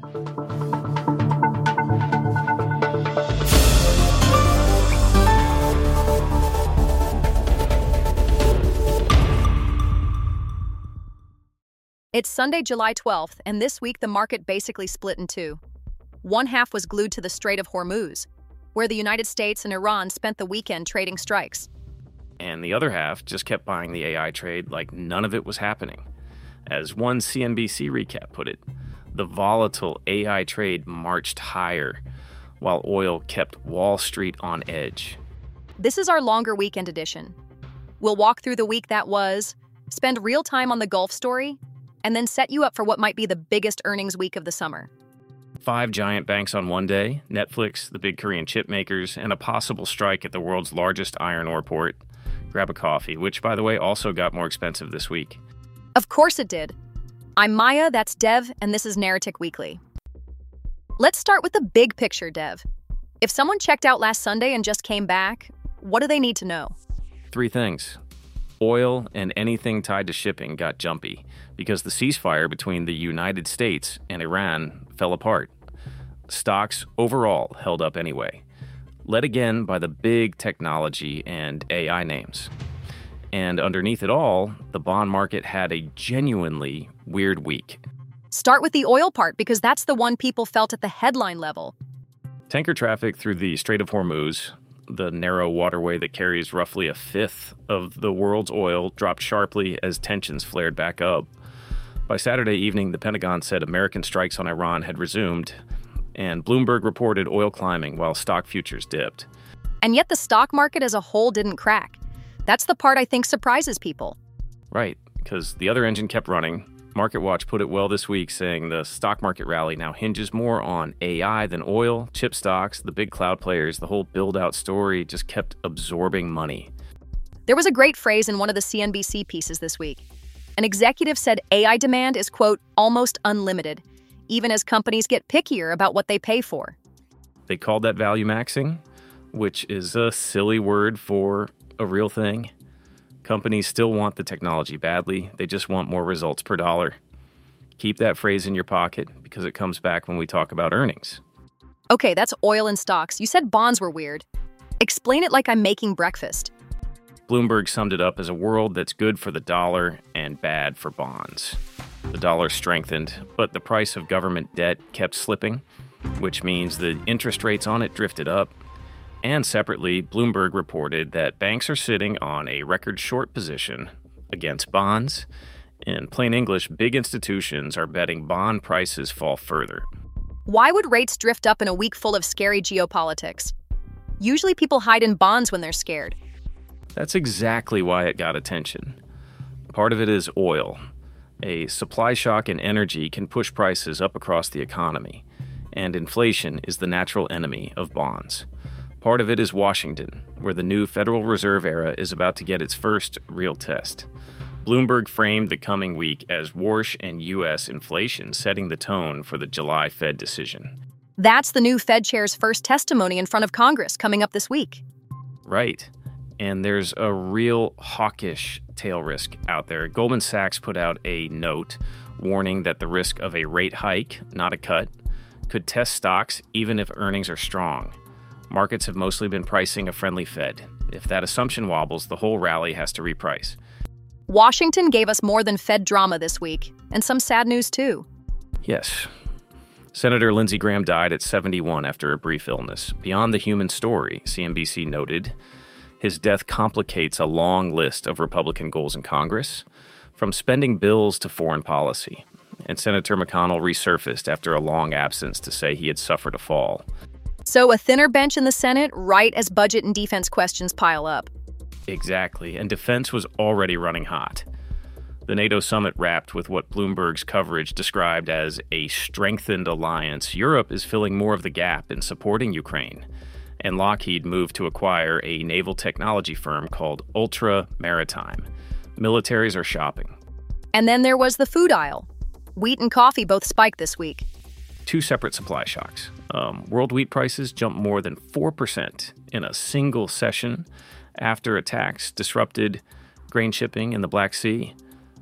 It's Sunday, July 12th, and this week the market basically split in two. One half was glued to the Strait of Hormuz, where the United States and Iran spent the weekend trading strikes. And the other half just kept buying the AI trade like none of it was happening. As one CNBC recap put it, the volatile AI trade marched higher, while oil kept Wall Street on edge. This is our longer weekend edition. We'll walk through the week that was, spend real time on the Gulf story, and then set you up for what might be the biggest earnings week of the summer. 5 giant banks on one day, Netflix, the big Korean chip makers, and a possible strike at the world's largest iron ore port. Grab a coffee, which, by the way, also got more expensive this week. Of course it did. I'm Maya, that's Dev, and this is Narratic Weekly. Let's start with the big picture, Dev. If someone checked out last Sunday and just came back, what do they need to know? 3 things. Oil and anything tied to shipping got jumpy because the ceasefire between the United States and Iran fell apart. Stocks overall held up anyway, led again by the big technology and AI names. And underneath it all, the bond market had a genuinely weird week. Start with the oil part because that's the one people felt at the headline level. Tanker traffic through the Strait of Hormuz, the narrow waterway that carries roughly a fifth of the world's oil, dropped sharply as tensions flared back up. By Saturday evening, the Pentagon said American strikes on Iran had resumed, and Bloomberg reported oil climbing while stock futures dipped. And yet the stock market as a whole didn't crack. That's the part I think surprises people. Right, because the other engine kept running. MarketWatch put it well this week, saying the stock market rally now hinges more on AI than oil, chip stocks, the big cloud players. The whole build-out story just kept absorbing money. There was a great phrase in one of the CNBC pieces this week. An executive said AI demand is, quote, almost unlimited, even as companies get pickier about what they pay for. They called that value maxing, which is a silly word for a real thing. Companies still want the technology badly. They just want more results per dollar. Keep that phrase in your pocket because it comes back when we talk about earnings. Okay, that's oil and stocks. You said bonds were weird. Explain it like I'm making breakfast. Bloomberg summed it up as a world that's good for the dollar and bad for bonds. The dollar strengthened, but the price of government debt kept slipping, which means the interest rates on it drifted up. And separately, Bloomberg reported that banks are sitting on a record short position against bonds. In plain English, big institutions are betting bond prices fall further. Why would rates drift up in a week full of scary geopolitics? Usually people hide in bonds when they're scared. That's exactly why it got attention. Part of it is oil. A supply shock in energy can push prices up across the economy, and inflation is the natural enemy of bonds. Part of it is Washington, where the new Federal Reserve era is about to get its first real test. Bloomberg framed the coming week as Warsh and U.S. inflation setting the tone for the July Fed decision. That's the new Fed chair's first testimony in front of Congress coming up this week. Right. And there's a real hawkish tail risk out there. Goldman Sachs put out a note warning that the risk of a rate hike, not a cut, could test stocks even if earnings are strong. Markets have mostly been pricing a friendly Fed. If that assumption wobbles, the whole rally has to reprice. Washington gave us more than Fed drama this week, and some sad news too. Yes. Senator Lindsey Graham died at 71 after a brief illness. Beyond the human story, CNBC noted, his death complicates a long list of Republican goals in Congress, from spending bills to foreign policy. And Senator McConnell resurfaced after a long absence to say he had suffered a fall. So a thinner bench in the Senate right as budget and defense questions pile up. Exactly, and defense was already running hot. The NATO summit wrapped with what Bloomberg's coverage described as a strengthened alliance. Europe is filling more of the gap in supporting Ukraine, and Lockheed moved to acquire a naval technology firm called Ultra Maritime. Militaries are shopping. And then there was the food aisle. Wheat and coffee both spiked this week. 2 separate supply shocks. World wheat prices jumped more than 4% in a single session after attacks disrupted grain shipping in the Black Sea.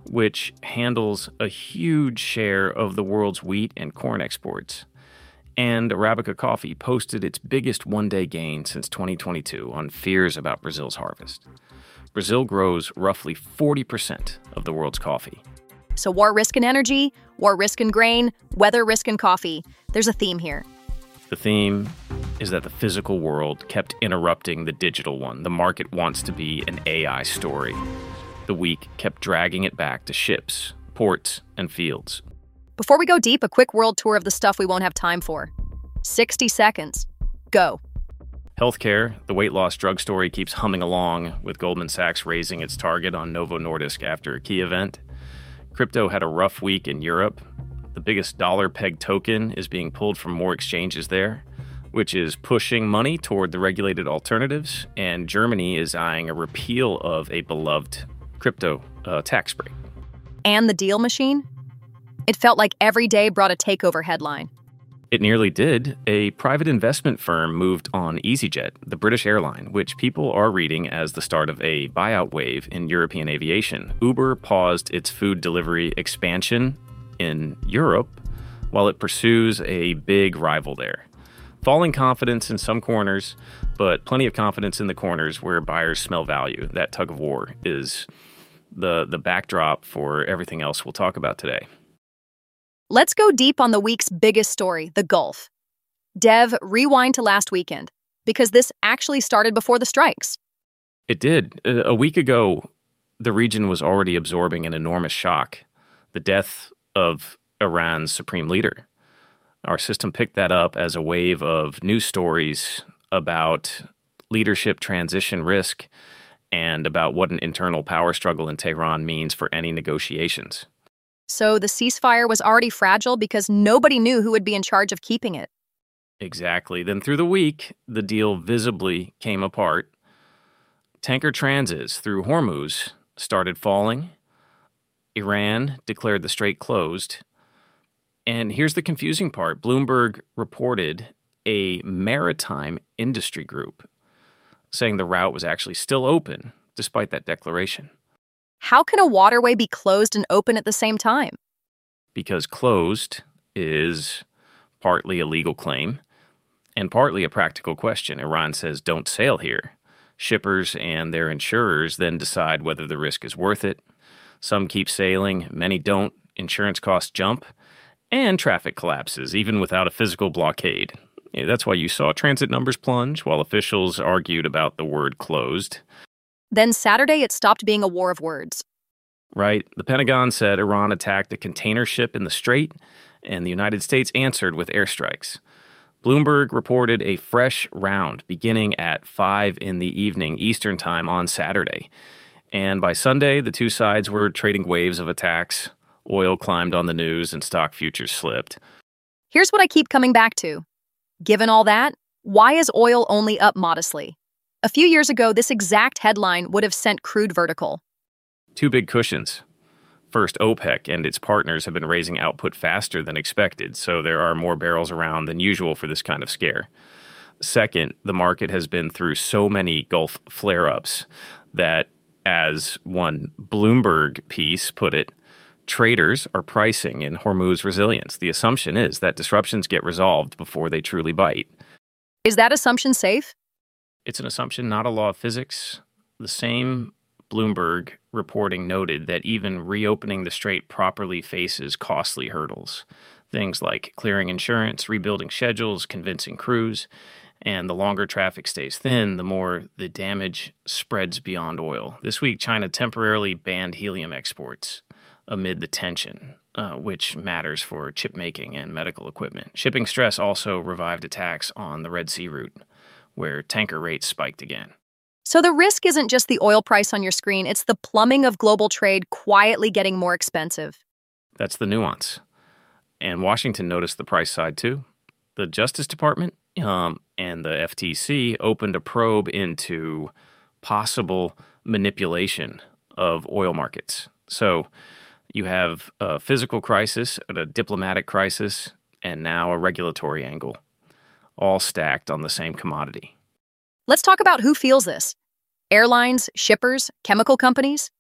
which handles a huge share of the world's wheat and corn exports. And Arabica Coffee posted its biggest one-day gain since 2022 on fears about Brazil's harvest. Brazil grows roughly 40% of the world's coffee. So war risk in energy, war risk in grain, weather risk in coffee. There's a theme here. The theme is that the physical world kept interrupting the digital one. The market wants to be an AI story. The week kept dragging it back to ships, ports, and fields. Before we go deep, a quick world tour of the stuff we won't have time for. 60 seconds. Go. Healthcare, the weight loss drug story keeps humming along, with Goldman Sachs raising its target on Novo Nordisk after a key event. Crypto had a rough week in Europe. The biggest dollar-pegged token is being pulled from more exchanges there, which is pushing money toward the regulated alternatives, and Germany is eyeing a repeal of a beloved crypto tax break. And the deal machine? It felt like every day brought a takeover headline. It nearly did. A private investment firm moved on EasyJet, the British airline, which people are reading as the start of a buyout wave in European aviation. Uber paused its food delivery expansion in Europe while it pursues a big rival there. Falling confidence in some corners, but plenty of confidence in the corners where buyers smell value. That tug of war is the backdrop for everything else we'll talk about today. Let's go deep on the week's biggest story, the Gulf. Dev, rewind to last weekend, because this actually started before the strikes. It did. A week ago, the region was already absorbing an enormous shock, the death of Iran's supreme leader. Our system picked that up as a wave of news stories about leadership transition risk and about what an internal power struggle in Tehran means for any negotiations. So the ceasefire was already fragile because nobody knew who would be in charge of keeping it. Exactly. Then through the week, the deal visibly came apart. Tanker transits through Hormuz started falling. Iran declared the strait closed. And here's the confusing part. Bloomberg reported a maritime industry group saying the route was actually still open despite that declaration. How can a waterway be closed and open at the same time? Because closed is partly a legal claim and partly a practical question. Iran says don't sail here. Shippers and their insurers then decide whether the risk is worth it. Some keep sailing, many don't. Insurance costs jump, and traffic collapses, even without a physical blockade. That's why you saw transit numbers plunge while officials argued about the word closed. Then Saturday, it stopped being a war of words. Right. The Pentagon said Iran attacked a container ship in the strait, and the United States answered with airstrikes. Bloomberg reported a fresh round beginning at 5 in the evening Eastern Time on Saturday. And by Sunday, the two sides were trading waves of attacks. Oil climbed on the news and stock futures slipped. Here's what I keep coming back to. Given all that, why is oil only up modestly? A few years ago, this exact headline would have sent crude vertical. Two big cushions. First, OPEC and its partners have been raising output faster than expected, so there are more barrels around than usual for this kind of scare. Second, the market has been through so many Gulf flare-ups that, as one Bloomberg piece put it, traders are pricing in Hormuz resilience. The assumption is that disruptions get resolved before they truly bite. Is that assumption safe? It's an assumption, not a law of physics. The same Bloomberg reporting noted that even reopening the strait properly faces costly hurdles. Things like clearing insurance, rebuilding schedules, convincing crews, and the longer traffic stays thin, the more the damage spreads beyond oil. This week, China temporarily banned helium exports amid the tension, which matters for chip making and medical equipment. Shipping stress also revived attacks on the Red Sea route, where tanker rates spiked again. So the risk isn't just the oil price on your screen, it's the plumbing of global trade quietly getting more expensive. That's the nuance. And Washington noticed the price side too. The Justice Department and the FTC opened a probe into possible manipulation of oil markets. So you have a physical crisis, a diplomatic crisis, and now a regulatory angle, all stacked on the same commodity. Let's talk about who feels this. Airlines, shippers, chemical companies.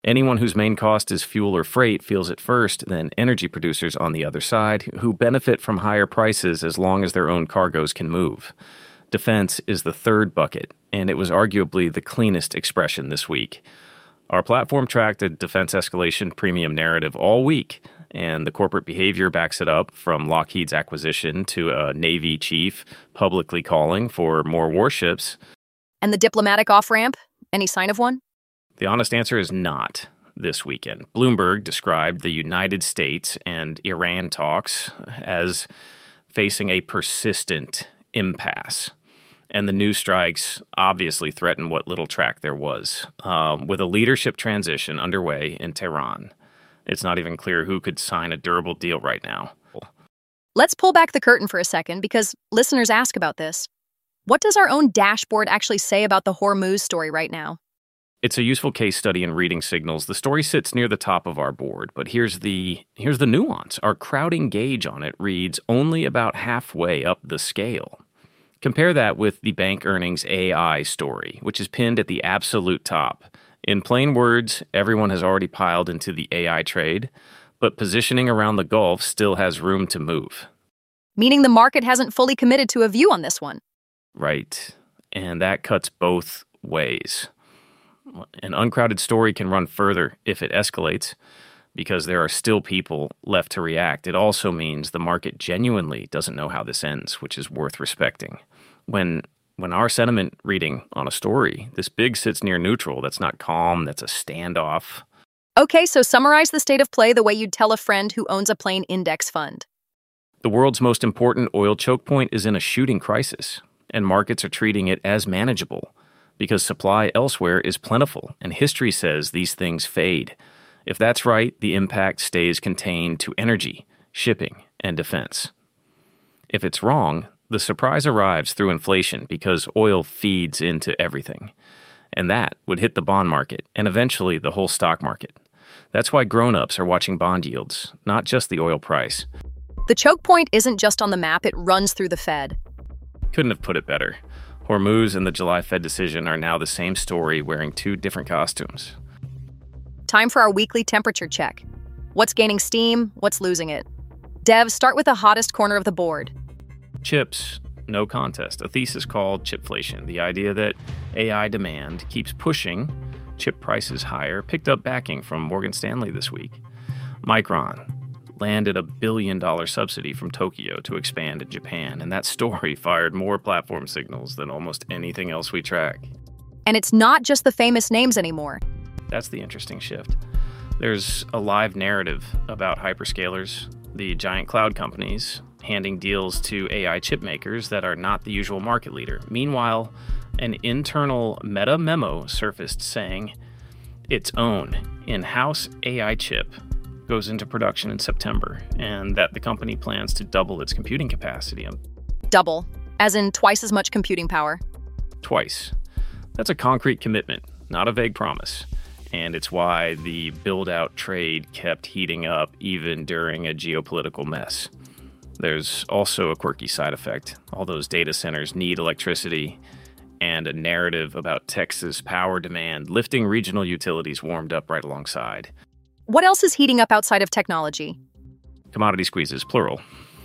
Anyone whose main cost is fuel or freight feels it first, then energy producers on the other side, who benefit from higher prices as long as their own cargoes can move. Defense is the third bucket, and it was arguably the cleanest expression this week. Our platform tracked a defense escalation premium narrative all week, and the corporate behavior backs it up, from Lockheed's acquisition to a Navy chief publicly calling for more warships. And the diplomatic off-ramp? Any sign of one? The honest answer is not this weekend. Bloomberg described the United States and Iran talks as facing a persistent impasse. And the news strikes obviously threaten what little track there was. With a leadership transition underway in Tehran, it's not even clear who could sign a durable deal right now. Let's pull back the curtain for a second, because listeners ask about this. What does our own dashboard actually say about the Hormuz story right now? It's a useful case study in reading signals. The story sits near the top of our board, but here's the nuance. Our crowding gauge on it reads only about halfway up the scale. Compare that with the bank earnings AI story, which is pinned at the absolute top. In plain words, everyone has already piled into the AI trade, but positioning around the Gulf still has room to move. Meaning the market hasn't fully committed to a view on this one. Right. And that cuts both ways. An uncrowded story can run further if it escalates, because there are still people left to react. It also means the market genuinely doesn't know how this ends, which is worth respecting. When our sentiment reading on a story, this big sits near neutral, that's not calm, that's a standoff. Okay, so summarize the state of play the way you'd tell a friend who owns a plain index fund. The world's most important oil choke point is in a shooting crisis, and markets are treating it as manageable, because supply elsewhere is plentiful, and history says these things fade. If that's right, the impact stays contained to energy, shipping, and defense. If it's wrong, the surprise arrives through inflation, because oil feeds into everything. And that would hit the bond market and eventually the whole stock market. That's why grown-ups are watching bond yields, not just the oil price. The choke point isn't just on the map, it runs through the Fed. Couldn't have put it better. Hormuz and the July Fed decision are now the same story, wearing two different costumes. Time for our weekly temperature check. What's gaining steam? What's losing it? Dev, start with the hottest corner of the board. Chips, no contest. A thesis called chipflation, the idea that AI demand keeps pushing chip prices higher, picked up backing from Morgan Stanley this week. Micron landed a $1 billion subsidy from Tokyo to expand in Japan, and that story fired more platform signals than almost anything else we track. And it's not just the famous names anymore. That's the interesting shift. There's a live narrative about hyperscalers, the giant cloud companies, handing deals to AI chip makers that are not the usual market leader. Meanwhile, an internal Meta memo surfaced saying its own in-house AI chip goes into production in September, and that the company plans to double its computing capacity. Double, as in twice as much computing power. Twice. That's a concrete commitment, not a vague promise. And it's why the build-out trade kept heating up even during a geopolitical mess. There's also a quirky side effect. All those data centers need electricity, and a narrative about Texas power demand lifting regional utilities warmed up right alongside. What else is heating up outside of technology? Commodity squeezes, plural.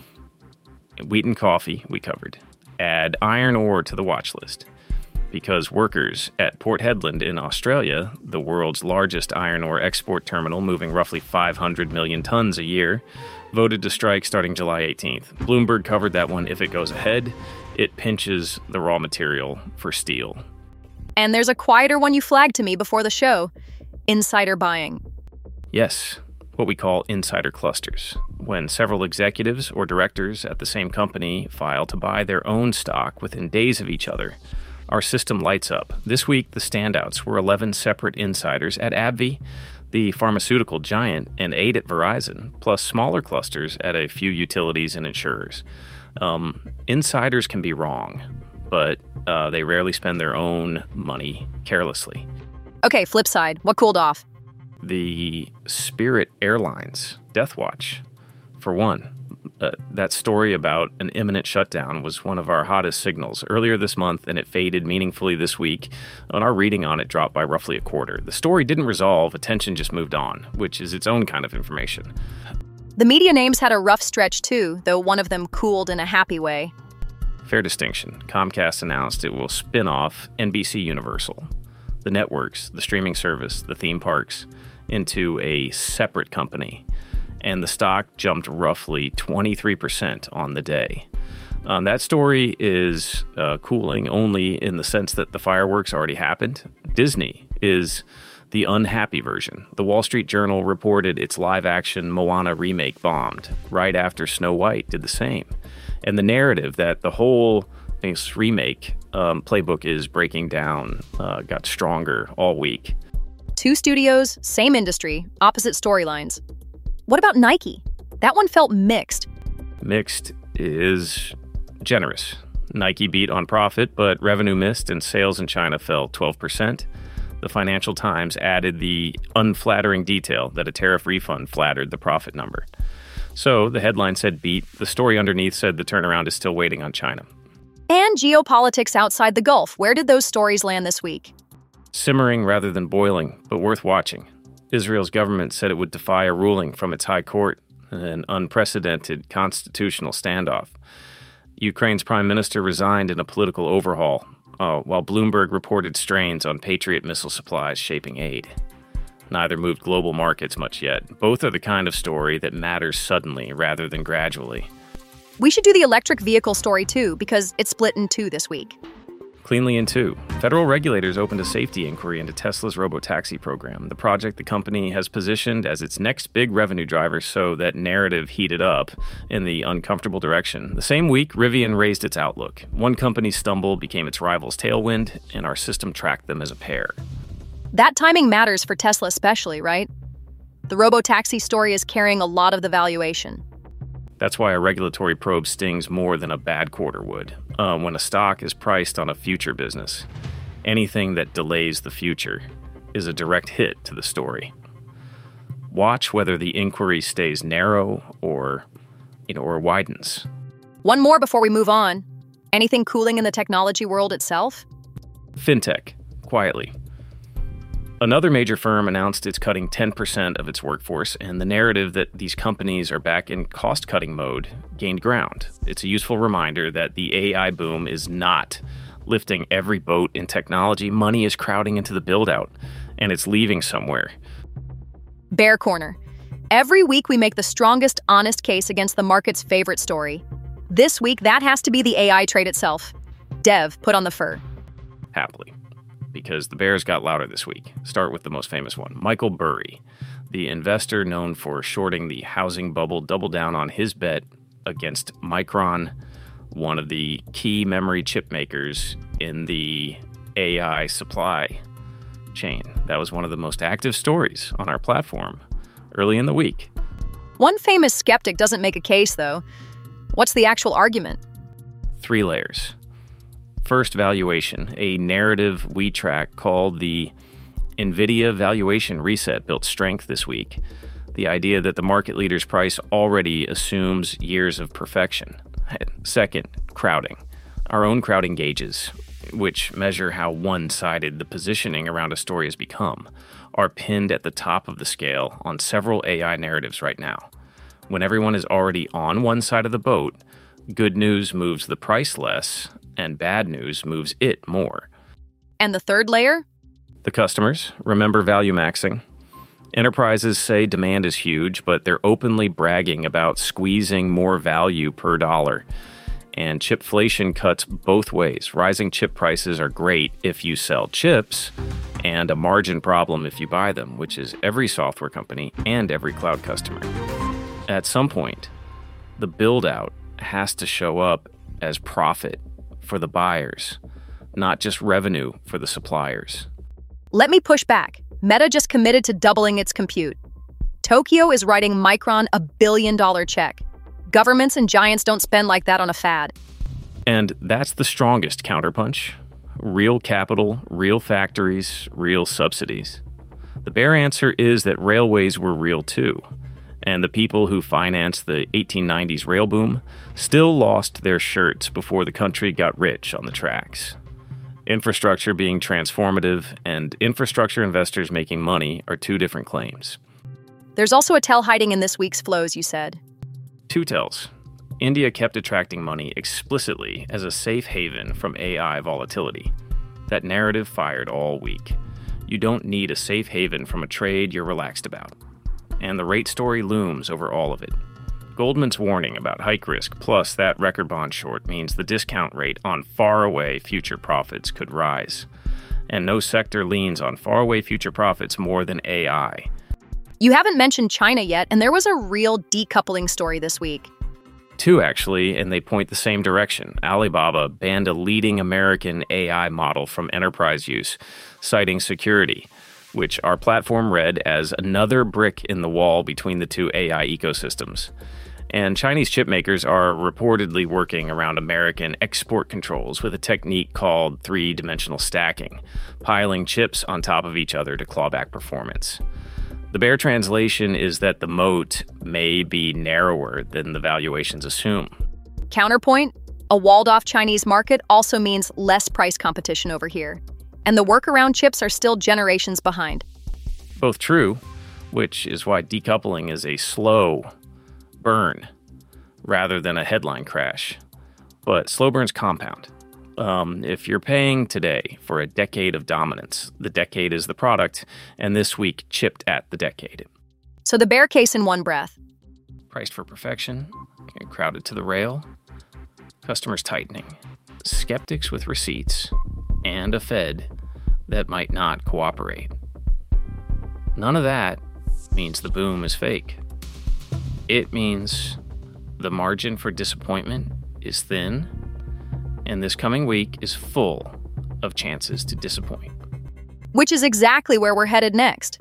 Wheat and coffee, we covered. Add iron ore to the watch list, because workers at Port Hedland in Australia, the world's largest iron ore export terminal moving roughly 500 million tons a year, voted to strike starting July 18th. Bloomberg covered that one. If it goes ahead, it pinches the raw material for steel. And there's a quieter one you flagged to me before the show: insider buying. Yes, what we call insider clusters, when several executives or directors at the same company file to buy their own stock within days of each other. Our system lights up. This week, the standouts were 11 separate insiders at AbbVie, the pharmaceutical giant, and 8 at Verizon, plus smaller clusters at a few utilities and insurers. Insiders can be wrong, but they rarely spend their own money carelessly. Okay, flip side. What cooled off? The Spirit Airlines Death Watch. For one, That story about an imminent shutdown was one of our hottest signals earlier this month, and it faded meaningfully this week, and our reading on it dropped by roughly a quarter. The story didn't resolve, attention just moved on, which is its own kind of information. The media names had a rough stretch too, though one of them cooled in a happy way. Fair distinction. Comcast announced it will spin off NBC Universal, the networks, the streaming service, the theme parks, into a separate company. And the stock jumped roughly 23% on the day. That story is cooling only in the sense that the fireworks already happened. Disney is the unhappy version. The Wall Street Journal reported its live-action Moana remake bombed right after Snow White did the same. And the narrative that the whole remake playbook is breaking down got stronger all week. Two studios, same industry, opposite storylines. What about Nike? That one felt mixed. Mixed is generous. Nike beat on profit, but revenue missed and sales in China fell 12%. The Financial Times added the unflattering detail that a tariff refund flattered the profit number. So the headline said beat. The story underneath said the turnaround is still waiting on China. And geopolitics outside the Gulf. Where did those stories land this week? Simmering rather than boiling, but worth watching. Israel's government said it would defy a ruling from its high court in an unprecedented constitutional standoff. Ukraine's prime minister resigned in a political overhaul, while Bloomberg reported strains on Patriot missile supplies shaping aid. Neither moved global markets much yet. Both are the kind of story that matters suddenly rather than gradually. We should do the electric vehicle story too, because it's split in two this week. Cleanly in two. Federal regulators opened a safety inquiry into Tesla's robotaxi program, the project the company has positioned as its next big revenue driver, so that narrative heated up in the uncomfortable direction. The same week, Rivian raised its outlook. One company's stumble became its rival's tailwind, and our system tracked them as a pair. That timing matters for Tesla especially, right? The robotaxi story is carrying a lot of the valuation. That's why a regulatory probe stings more than a bad quarter would. When a stock is priced on a future business, anything that delays the future is a direct hit to the story. Watch whether the inquiry stays narrow or widens. One more before we move on. Anything cooling in the technology world itself? Fintech, quietly. Another major firm announced it's cutting 10% of its workforce, and the narrative that these companies are back in cost-cutting mode gained ground. It's a useful reminder that the AI boom is not lifting every boat in technology. Money is crowding into the build-out, and it's leaving somewhere. Bear Corner. Every week we make the strongest, honest case against the market's favorite story. This week, that has to be the AI trade itself. Dev, put on the fur. Happily. Because the bears got louder this week. Start with the most famous one. Michael Burry, the investor known for shorting the housing bubble, doubled down on his bet against Micron, one of the key memory chip makers in the AI supply chain. That was one of the most active stories on our platform early in the week. One famous skeptic doesn't make a case, though. What's the actual argument? 3 layers. First, valuation. A narrative we track called the NVIDIA valuation reset built strength this week. The idea that the market leader's price already assumes years of perfection. Second, crowding. Our own crowding gauges, which measure how one-sided the positioning around a story has become, are pinned at the top of the scale on several AI narratives right now. When everyone is already on one side of the boat, good news moves the price less, and bad news moves it more. And the third layer? The customers. Remember value maxing. Enterprises say demand is huge, but they're openly bragging about squeezing more value per dollar. And chipflation cuts both ways. Rising chip prices are great if you sell chips, and a margin problem if you buy them, which is every software company and every cloud customer. At some point, the build-out has to show up as profit for the buyers, not just revenue for the suppliers. Let me push back. Meta just committed to doubling its compute. Tokyo is writing Micron a $1 billion check. Governments and giants don't spend like that on a fad. And that's the strongest counterpunch. Real capital, real factories, real subsidies. The bare answer is that railways were real too. and the people who financed the 1890s rail boom still lost their shirts before the country got rich on the tracks. Infrastructure being transformative and infrastructure investors making money are two different claims. There's also a tell hiding in this week's flows, you said. Two tells. India kept attracting money explicitly as a safe haven from AI volatility. That narrative fired all week. You don't need a safe haven from a trade you're relaxed about. And the rate story looms over all of it. Goldman's warning about hike risk plus that record bond short means the discount rate on faraway future profits could rise. And no sector leans on faraway future profits more than AI. You haven't mentioned China yet, and there was a real decoupling story this week. Two, actually, and they point the same direction. Alibaba banned a leading American AI model from enterprise use, citing security, which our platform read as another brick in the wall between the two AI ecosystems. And Chinese chipmakers are reportedly working around American export controls with a technique called three-dimensional stacking, piling chips on top of each other to claw back performance. The bare translation is that the moat may be narrower than the valuations assume. Counterpoint, a walled-off Chinese market also means less price competition over here. And the workaround chips are still generations behind. Both true, which is why decoupling is a slow burn rather than a headline crash. But slow burns compound. If you're paying today for a decade of dominance, the decade is the product, and this week chipped at the decade. So the bear case in one breath. Priced for perfection, crowded to the rail, customers tightening, skeptics with receipts, and a Fed that might not cooperate. None of that means the boom is fake. It means the margin for disappointment is thin, and this coming week is full of chances to disappoint. Which is exactly where we're headed next.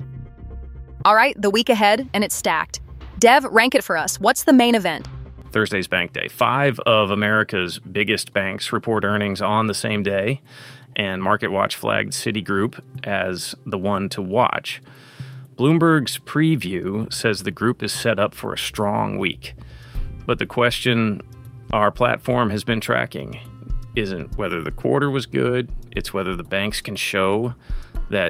All right, the week ahead, and it's stacked. Dev, rank it for us. What's the main event? Thursday's bank day. 5 of America's biggest banks report earnings on the same day, and MarketWatch flagged Citigroup as the one to watch. Bloomberg's preview says the group is set up for a strong week. But the question our platform has been tracking isn't whether the quarter was good, it's whether the banks can show that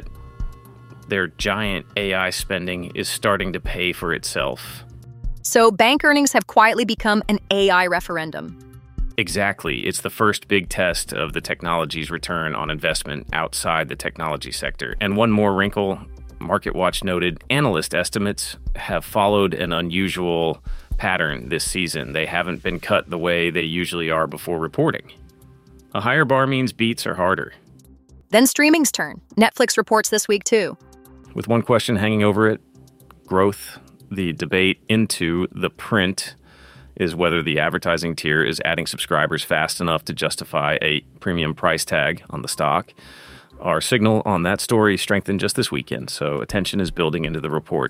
their giant AI spending is starting to pay for itself. So bank earnings have quietly become an AI referendum. Exactly. It's the first big test of the technology's return on investment outside the technology sector. And one more wrinkle, MarketWatch noted, analyst estimates have followed an unusual pattern this season. They haven't been cut the way they usually are before reporting. A higher bar means beats are harder. Then streaming's turn. Netflix reports this week too. With one question hanging over it, growth. The debate into the print is whether the advertising tier is adding subscribers fast enough to justify a premium price tag on the stock. Our signal on that story strengthened just this weekend, so attention is building into the report.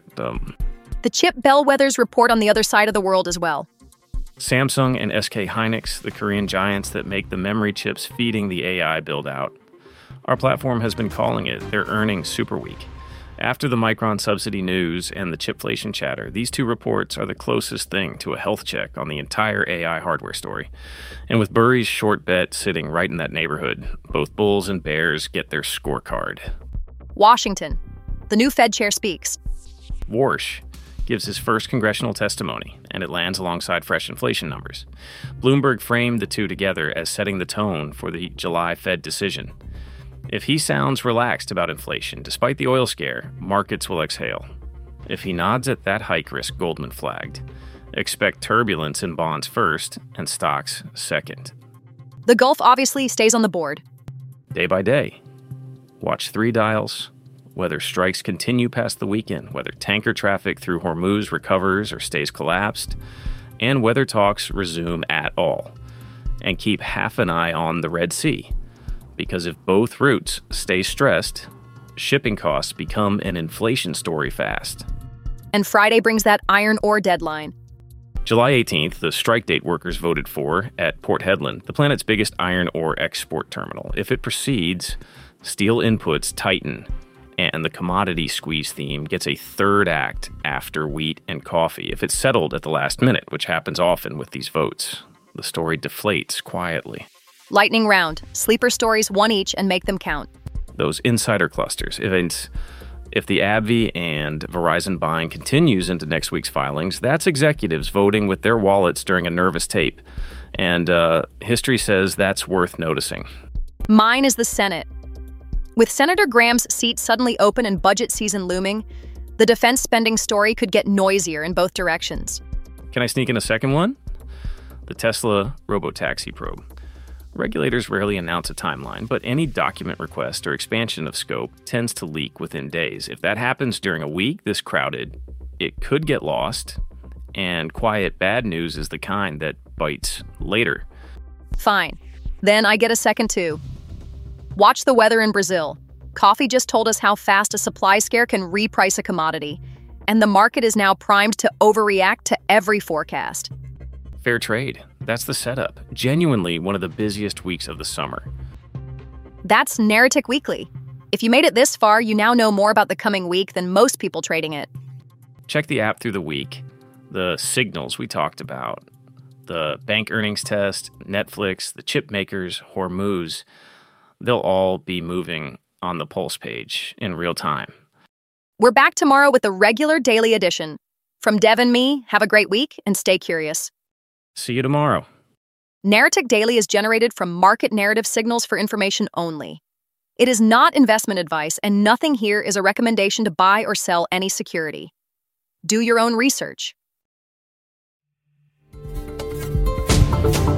The chip bellwethers report on the other side of the world as well. Samsung and SK Hynix, the Korean giants that make the memory chips feeding the AI build-out. Our platform has been calling it their earnings super week. After the Micron subsidy news and the chipflation chatter, these two reports are the closest thing to a health check on the entire AI hardware story. And with Burry's short bet sitting right in that neighborhood, both bulls and bears get their scorecard. Washington. The new Fed chair speaks. Warsh gives his first congressional testimony, and it lands alongside fresh inflation numbers. Bloomberg framed the two together as setting the tone for the July Fed decision. If he sounds relaxed about inflation, despite the oil scare, markets will exhale. If he nods at that hike risk Goldman flagged, expect turbulence in bonds first and stocks second. The Gulf obviously stays on the board. Day by day. Watch 3 dials, whether strikes continue past the weekend, whether tanker traffic through Hormuz recovers or stays collapsed, and whether talks resume at all. And keep half an eye on the Red Sea. Because if both routes stay stressed, shipping costs become an inflation story fast. And Friday brings that iron ore deadline. July 18th, the strike date workers voted for at Port Hedland, the planet's biggest iron ore export terminal. If it proceeds, steel inputs tighten, And the commodity squeeze theme gets a third act after wheat and coffee if it's settled at the last minute, which happens often with these votes. The story deflates quietly. Lightning round. Sleeper stories, one each, and make them count. Those insider clusters. If the AbbVie and Verizon buying continues into next week's filings, that's executives voting with their wallets during a nervous tape. And history says that's worth noticing. Mine is the Senate. With Senator Graham's seat suddenly open and budget season looming, the defense spending story could get noisier in both directions. Can I sneak in a second one? The Tesla robotaxi probe. Regulators rarely announce a timeline, but any document request or expansion of scope tends to leak within days. If that happens during a week this crowded, it could get lost, and quiet bad news is the kind that bites later. Fine. Then I get a second too. Watch the weather in Brazil. Coffee just told us how fast a supply scare can reprice a commodity, and the market is now primed to overreact to every forecast. Fair trade. That's the setup. Genuinely one of the busiest weeks of the summer. That's Narratic Weekly. If you made it this far, you now know more about the coming week than most people trading it. Check the app through the week. The signals we talked about. The bank earnings test, Netflix, the chip makers, Hormuz. They'll all be moving on the Pulse page in real time. We're back tomorrow with a regular daily edition. From Dev and me, have a great week and stay curious. See you tomorrow. Narratic Daily is generated from market narrative signals for information only. It is not investment advice, and nothing here is a recommendation to buy or sell any security. Do your own research.